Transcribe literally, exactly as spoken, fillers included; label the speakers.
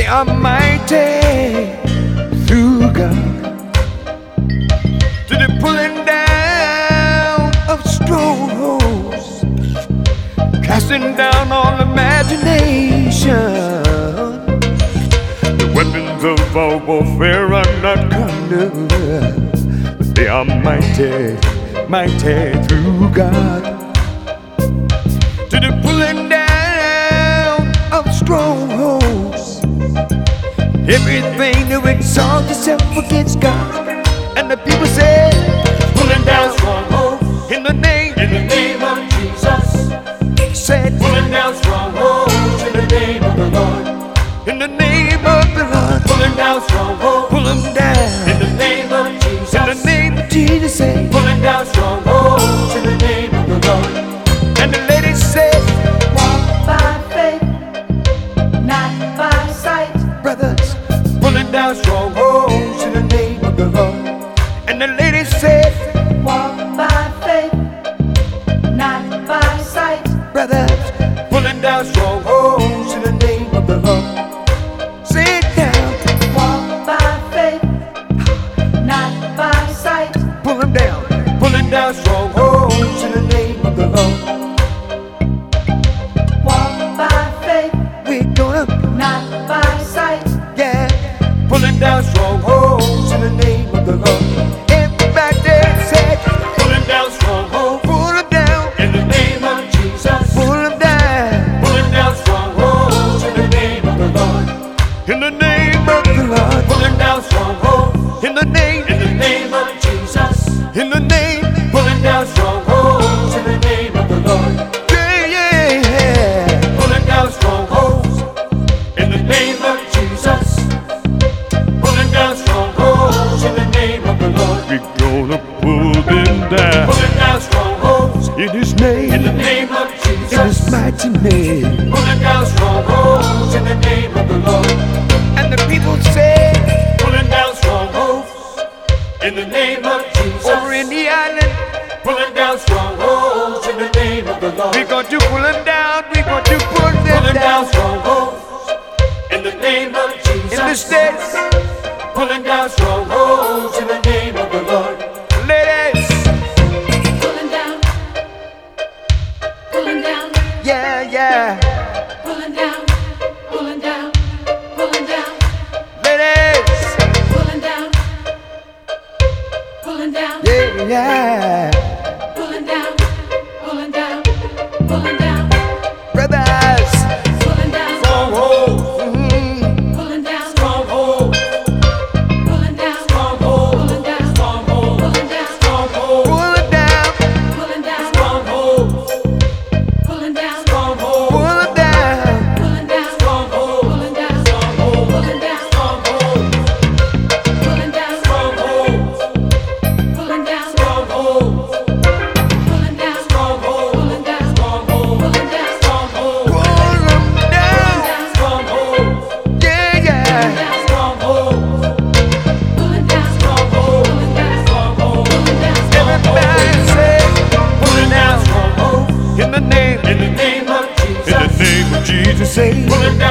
Speaker 1: are mighty through God to the pulling down of strongholds, casting down all imagination. The weapons of our warfare are not carnal, but they are mighty, mighty through God to the pulling down of strongholds, everything to exalt itself against God. And the people say,
Speaker 2: pulling down strongholds
Speaker 1: in the name,
Speaker 2: in the name of Jesus.
Speaker 1: said,
Speaker 2: Pulling down strongholds in the name of the Lord.
Speaker 1: in the name of the Lord,
Speaker 2: Pulling down strongholds
Speaker 1: pull them down.
Speaker 2: in the name of Jesus.
Speaker 1: In the name of Jesus, say,
Speaker 2: Pulling down strongholds in the name of the Lord.
Speaker 1: and the lady said,
Speaker 3: Walk by faith, not by sight.
Speaker 1: brothers,
Speaker 2: Pulling down strongholds in the name of the Lord.
Speaker 1: and the lady said,
Speaker 3: Walk by faith, not by sight.
Speaker 1: brothers,
Speaker 2: Pulling down strongholds in the name of the Lord.
Speaker 1: sit down,
Speaker 3: Walk by faith, not by sight.
Speaker 1: pull them down.
Speaker 2: Pulling down strongholds in the name of the Lord.
Speaker 3: Walk by faith,
Speaker 1: We're gonna,
Speaker 3: not by sight.
Speaker 1: yeah,
Speaker 2: Pulling down strongholds in the name of the Lord.
Speaker 1: everybody said,
Speaker 2: Pulling down strongholds
Speaker 1: pull them down,
Speaker 2: in the name of Jesus.
Speaker 1: pull them down.
Speaker 2: Pulling down strongholds in the name of the Lord.
Speaker 1: In the name of the Lord,
Speaker 2: Pulling down strongholds
Speaker 1: in the name,
Speaker 2: in the name of Jesus.
Speaker 1: in the name,
Speaker 2: Pulling down strongholds in the name of the Lord.
Speaker 1: yeah, yeah.
Speaker 2: Pulling down strongholds in the name of Jesus. Pulling down strongholds in the name of the Lord.
Speaker 1: We're gonna pull them down
Speaker 2: Pulling down strongholds
Speaker 1: in His
Speaker 2: in the
Speaker 1: name,
Speaker 2: name of
Speaker 1: in His
Speaker 2: Jesus.
Speaker 1: mighty name.
Speaker 2: Pulling down strongholds in the name of the Lord.
Speaker 1: And the people say,
Speaker 2: Pulling down strongholds in the name of
Speaker 1: over in
Speaker 2: Jesus.
Speaker 1: the island,
Speaker 2: Pulling down strongholds in the name of the Lord.
Speaker 1: we're gonna pull them down, we're gonna pull them
Speaker 2: Pulling down
Speaker 1: down.
Speaker 2: strongholds in the name of
Speaker 1: In the
Speaker 2: Jesus.
Speaker 1: States,
Speaker 2: Pulling down strongholds in the name of the Lord.
Speaker 1: ladies,
Speaker 3: Pulling down, pulling down,
Speaker 1: yeah, yeah,
Speaker 3: pulling down, pulling down, pulling down,
Speaker 1: ladies,
Speaker 3: pulling down, pulling down,
Speaker 1: yeah, yeah,
Speaker 3: pulling down, pulling down, pulling down,
Speaker 1: brothers,
Speaker 3: pulling down,
Speaker 2: Strongholds,
Speaker 1: mm,
Speaker 3: pulling down,
Speaker 2: strongholds,
Speaker 3: pulling down,
Speaker 2: strongholds,
Speaker 3: pulling down,
Speaker 2: strongholds,
Speaker 3: pulling down,
Speaker 2: strongholds,
Speaker 1: pull them down,
Speaker 3: pulling down,
Speaker 2: strongholds,
Speaker 3: pulling down,
Speaker 2: strongholds,
Speaker 1: pull them down,
Speaker 3: pulling down,
Speaker 2: strongholds,
Speaker 3: pulling down,
Speaker 2: strongholds,
Speaker 3: pulling down,
Speaker 2: strongholds,
Speaker 3: pulling down,
Speaker 2: strongholds,
Speaker 3: pulling down,
Speaker 2: strongholds,
Speaker 3: pulling down,
Speaker 2: strongholds,
Speaker 3: pulling down,
Speaker 2: strongholds,
Speaker 3: pulling down,
Speaker 2: strongholds,
Speaker 1: pull them down,
Speaker 2: strongholds,
Speaker 1: yeah, yeah.
Speaker 2: strongholds,
Speaker 3: pulling down,
Speaker 2: strongholds,
Speaker 3: pulling down,
Speaker 2: strongholds.
Speaker 3: pulling down,
Speaker 1: Everybody say,
Speaker 2: Pulling down strongholds
Speaker 1: in the name,
Speaker 2: in the name of
Speaker 1: in the
Speaker 2: Jesus.
Speaker 1: name of Jesus, say,
Speaker 2: Pulling down